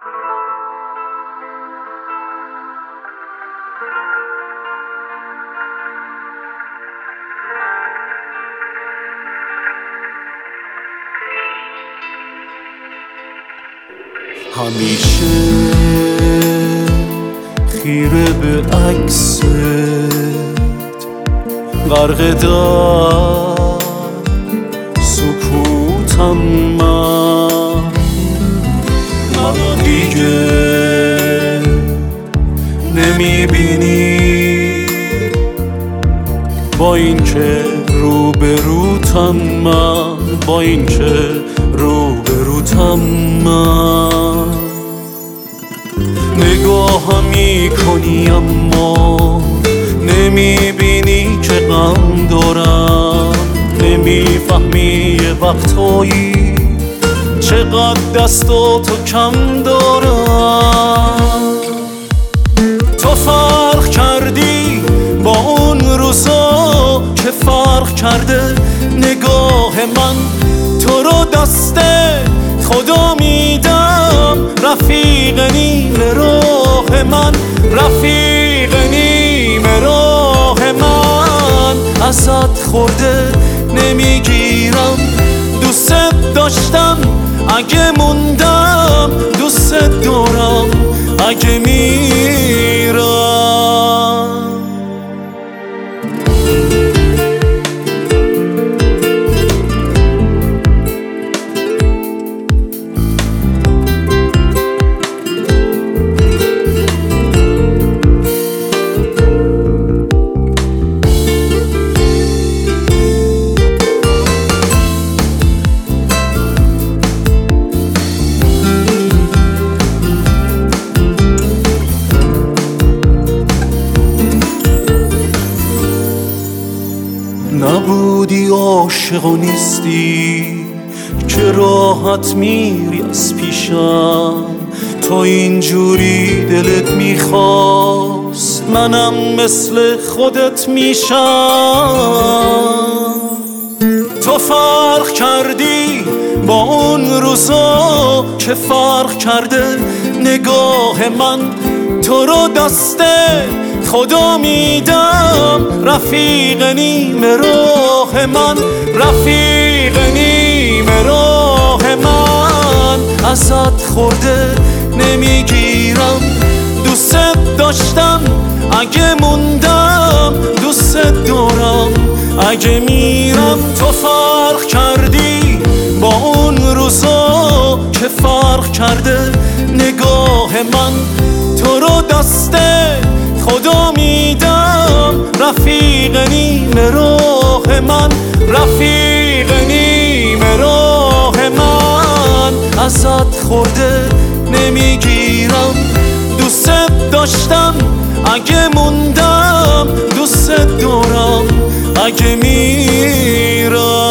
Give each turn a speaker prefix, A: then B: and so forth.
A: همیشه خیره به عکست غرق در سکوتم من دیگه نمیبینی با این که روبروتم من با این که روبروتم من نگاهم میکنی اما نمیبینی که غم دارم نمیفهمی یه وقتایی چقدر دستاتو کم دارم تو فرق کردی با اون روزا که فرق کرده نگاه من تو رو دست خدا میدم رفیق نیم راه من رفیق نیم راه من ازت خورده نمیگیرم دوست داشتم اگه موندم دوست دارم اگه میرم نبودی عاشق و نیستی که راحت میری از پیشم تو اینجوری دلت میخواست منم مثل خودت میشم تو فرق کردی با اون روزا که فرق کرده نگاه من تو رو دست خدا میدم رفیق نیم راه من رفیق نیم راه من ازت خورده نمیگیرم دوست داشتم اگه موندم دوست دارم اگه میرم تو فرق کردی با اون روزا که فرق کرده نگاه من تو رو دست خدا میدم رفیق نیم راه من رفیق نیم راه من ازت خورده نمیگیرم دوست داشتم اگه موندم دوست دارم اگه میرم